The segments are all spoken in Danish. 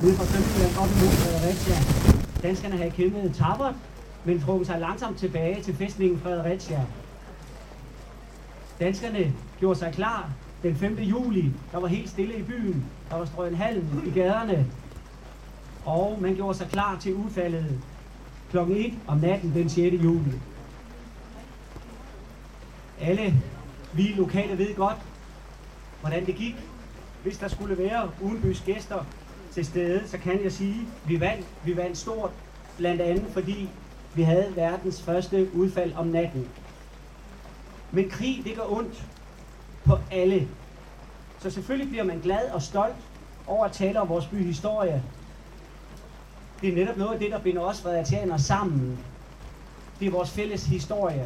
nede fra Sønderjylland op imod Fredericia. Danskerne havde kæmpet tappert, men trukket sig langsomt tilbage til fæstningen Fredericia. Danskerne gjorde sig klar den 5. juli. Der var helt stille i byen. Der var strøget halm i gaderne. Og man gjorde sig klar til udfaldet kl. 1 om natten den 6. juli. Alle vi lokale ved godt, hvordan det gik. Hvis der skulle være udenbys gæster til stede, så kan jeg sige, at vi vandt stort, blandt andet fordi vi havde verdens første udfald om natten. Men krig, det gør ondt på alle. Så selvfølgelig bliver man glad og stolt over at tale om vores by historie. Det er netop noget af det, der binder os frederiциanere sammen. Det er vores fælles historie.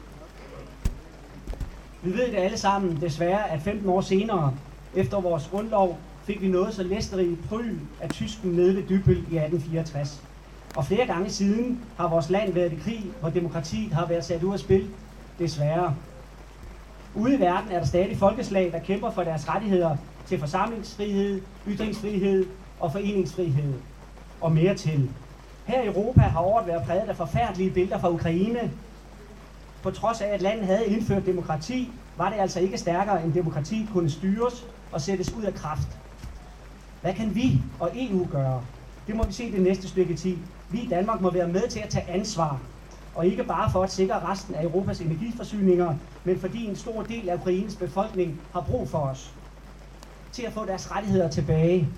Vi ved det alle sammen, desværre, at 15 år senere, efter vores grundlov, fik vi noget så læsterigt pryl af tysken nede ved Dybbøl i 1864. Og flere gange siden har vores land været i krig, hvor demokratiet har været sat ud af spil, desværre. Ude i verden er der stadig folkeslag, der kæmper for deres rettigheder til forsamlingsfrihed, ytringsfrihed og foreningsfrihed og mere til. Her i Europa har året været præget af forfærdelige billeder fra Ukraine. På trods af, at landet havde indført demokrati, var det altså ikke stærkere, end demokrati kunne styres og sættes ud af kraft. Hvad kan vi og EU gøre? Det må vi se det næste stykke tid. Vi i Danmark må være med til at tage ansvar. Og ikke bare for at sikre resten af Europas energiforsyninger, men fordi en stor del af Ukraines befolkning har brug for os. Til at få deres rettigheder tilbage.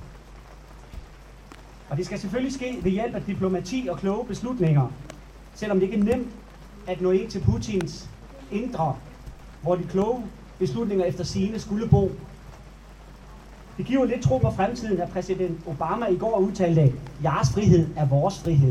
Og det skal selvfølgelig ske ved hjælp af diplomati og kloge beslutninger. Selvom det ikke er nemt at nå ind til Putins indre, hvor de kloge beslutninger efter sigende skulle bo. Det giver lidt tro på fremtiden, at præsident Obama i går udtalte, jeres frihed er vores frihed.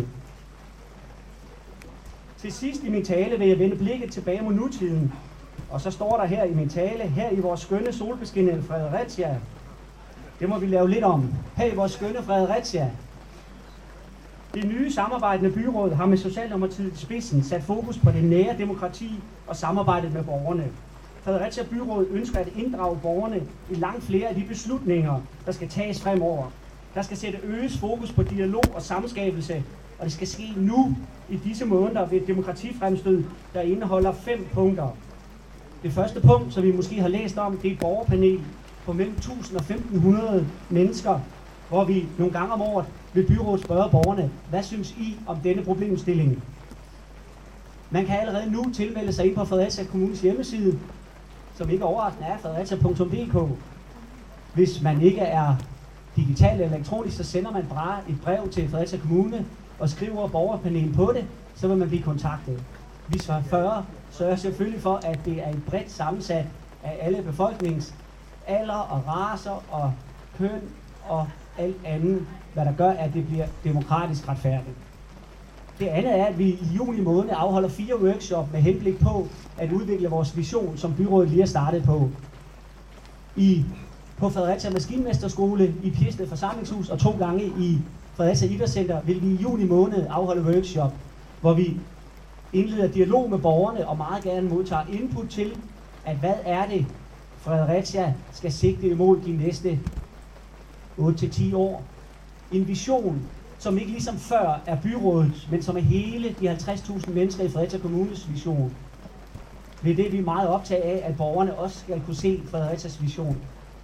Til sidst i min tale vil jeg vende blikket tilbage mod nutiden. Og så står der her i min tale, her i vores skønne solbeskinnede Fredericia. Det må vi lave lidt om. Her i vores skønne Fredericia. Det nye samarbejdende byråd har med Socialdemokratiet i spidsen sat fokus på det nære demokrati og samarbejdet med borgerne. Fredericia Byråd ønsker at inddrage borgerne i langt flere af de beslutninger, der skal tages fremover. Der skal sætte øget fokus på dialog og samskabelse, og det skal ske nu i disse måneder ved et demokratifremstød, der indeholder 5 punkter. Det første punkt, som vi måske har læst om, det er et borgerpanel på mellem 1000 og 1500 mennesker, hvor vi nogle gange om året vil byrådet spørge borgerne, hvad synes I om denne problemstilling? Man kan allerede nu tilmelde sig ind på Fredericia Kommunes hjemmeside, som ikke overraskende er fredericia.dk. Hvis man ikke er digital eller elektronisk, så sender man bare et brev til Fredericia Kommune og skriver borgerpanelen på det, så vil man blive kontaktet. Vi sørger selvfølgelig for, at det er et bredt sammensat af alle befolknings alder og racer og køn og alt andet, hvad der gør, at det bliver demokratisk retfærdigt. Det andet er, at vi i juni måned afholder 4 workshop med henblik på at udvikle vores vision, som byrådet lige er startet på. På Fredericia Maskinmesterskole, i Pirsted Forsamlingshus og 2 gange i Fredericia Idrætscenter vil vi i juni måned afholde workshop, hvor vi indleder dialog med borgerne og meget gerne modtager input til, at hvad er det, Fredericia skal sigte imod de næste 8-10 år. En vision, som ikke ligesom før er byrådet, men som er hele de 50.000 mennesker i Fredericia Kommunes vision. Det er det, vi er meget optaget af, at borgerne også skal kunne se Fredericias vision.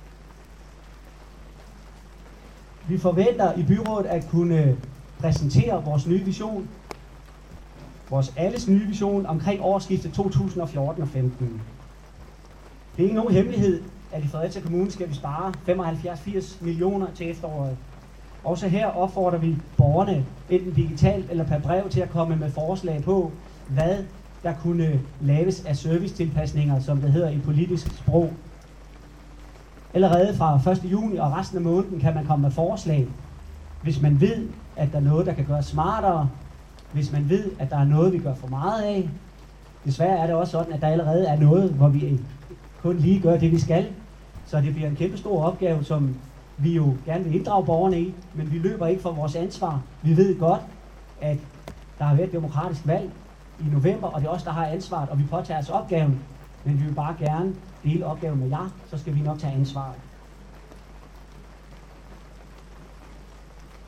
Vi forventer i byrådet at kunne præsentere vores nye vision, vores alles nye vision omkring årsskiftet 2014 og 15. Det er ikke nogen hemmelighed, at i Fredericia Kommune skal vi spare 75-80 millioner til efteråret. Også her opfordrer vi borgerne, enten digitalt eller per brev, til at komme med forslag på, hvad der kunne laves af servicetilpasninger, som det hedder i politisk sprog. Allerede fra 1. juni og resten af måneden kan man komme med forslag, hvis man ved, at der er noget, der kan gøres smartere, hvis man ved, at der er noget, vi gør for meget af. Desværre er det også sådan, at der allerede er noget, hvor vi kun lige gør det, vi skal. Så det bliver en kæmpe stor opgave, som vi jo gerne vil inddrage borgerne i, men vi løber ikke fra vores ansvar. Vi ved godt, at der har været et demokratisk valg i november, og det er os, der har ansvaret, og vi påtager os opgaven, men vi vil bare gerne dele opgaven med jer, så skal vi nok tage ansvaret.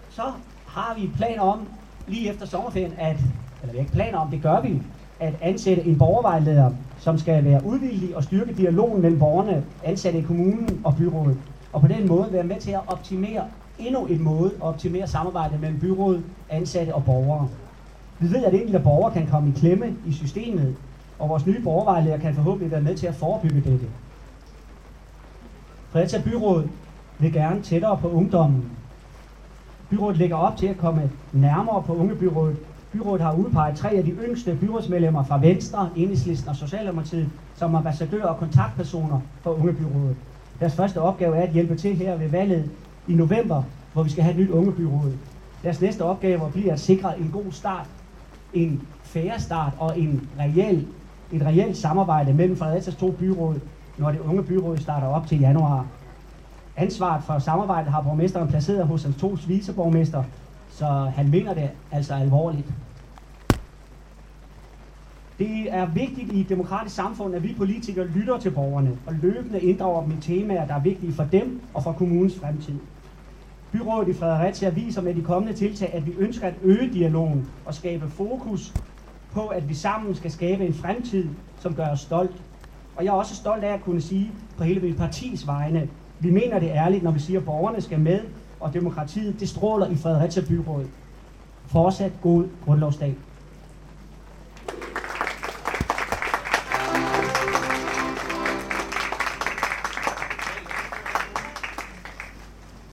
så har vi planer om, lige efter sommerferien, eller vi har ikke planer om, det gør vi, at ansætte en borgervejleder, som skal være udvillig og styrke dialogen mellem borgerne, ansatte i kommunen og byrådet. Og på den måde være med til at optimere optimere samarbejdet mellem byrådet, ansatte og borgere. Vi ved, at enkelte borgere kan komme i klemme i systemet, og vores nye borgervejleder kan forhåbentlig være med til at forebygge dette. Fredericia Byråd vil gerne tættere på ungdommen. Byrådet lægger op til at komme nærmere på ungebyrådet. Byrådet har udpeget 3 af de yngste byrådsmedlemmer fra Venstre, Enhedslisten og Socialdemokratiet som ambassadører og kontaktpersoner for ungebyrådet. Deres første opgave er at hjælpe til her ved valget i november, hvor vi skal have et nyt ungebyråd. Deres næste opgave bliver at sikre en god start, en fair start og et reelt samarbejde mellem Frederiциas 2 byråd, når det unge byråd starter op til januar. Ansvaret for samarbejdet har borgmesteren placeret hos hans 2 viceborgmester, så han mener det altså alvorligt. Det er vigtigt i et demokratisk samfund, at vi politikere lytter til borgerne og løbende inddrager dem i temaer, der er vigtige for dem og for kommunens fremtid. Byrådet i Fredericia viser med de kommende tiltag, at vi ønsker at øge dialogen og skabe fokus på, at vi sammen skal skabe en fremtid, som gør os stolt. Og jeg er også stolt af at kunne sige på hele mit partis vegne, vi mener det ærligt, når vi siger, at borgerne skal med, og demokratiet, det stråler i Fredericia Byråd. Fortsat god grundlovsdag.